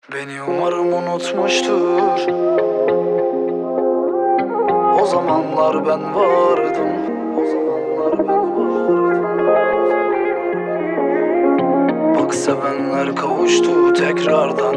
Beni umarım unutmuştur. O zamanlar ben vardım. Bak sevenler kavuştu tekrardan.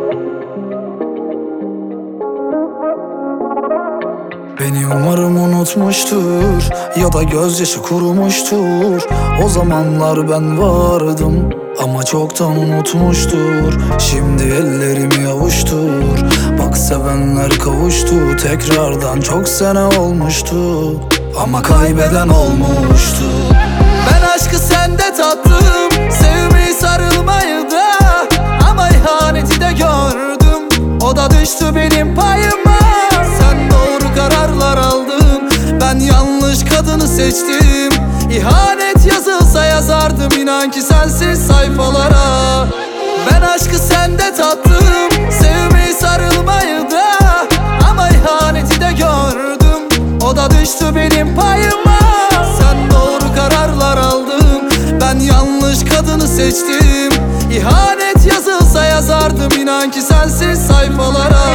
Beni umarım unutmuştur ya da gözyaşı kurumuştur. O zamanlar ben vardım ama çoktan unutmuştur. Şimdi ellerimi avuştur. Bak sevenler kavuştu tekrardan. Çok sene olmuştu ama kaybeden olmuştu. Ben aşkı sende tattım, sevmeyi sarılmayı da, ama ihaneti de gördüm. O da düştü benim payıma. Sen doğru kararlar aldın, ben yanlış kadını seçtim. İhanet yazılsa yazardım inan ki sensiz sayfalara. Ben aşkı sende tattım, sevmeyi sarılmayı da, ama ihaneti de gördüm. O da düştü benim payıma. Sen doğru kararlar aldın, ben yanlış kadını seçtim. İhanet yazılsa yazardım inan ki sensiz sayfalara.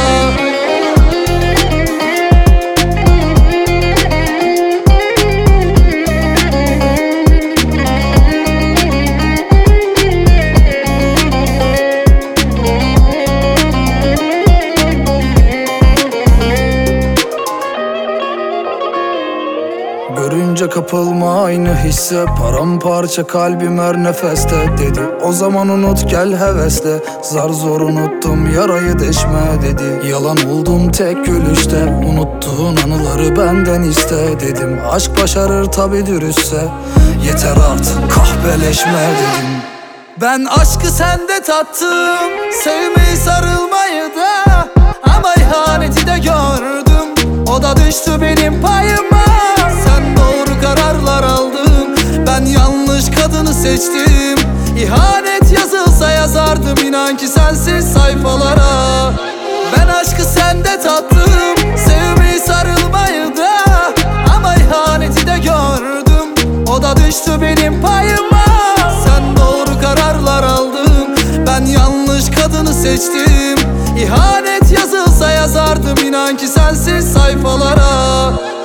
Görünce kapılma aynı hisse, paramparça kalbim her nefeste dedi. O zaman unut gel hevesle, zar zor unuttum yarayı deşme dedi. Yalan buldum tek gülüşte, unuttuğun anıları benden iste dedim. Aşk başarır tabi dürüstse, yeter artık kahpeleşme dedim. Ben aşkı sende tattım, sevmeyi sarılmayı da, ama ihaneti de gördüm. O da düştü benim payıma. Sen doğru kararlar aldın, ben yanlış kadını seçtim. İhanet yazılsa yazardım inan ki sensiz sayfalara. Ben aşkı sende tattım, sevmeyi sarılmayı da, ama ihaneti de gördüm. O da düştü benim payıma. Sen doğru kararlar aldın, ben yanlış kadını seçtim. İhanet yazılsa yazardım inan ki sensiz sayfalara.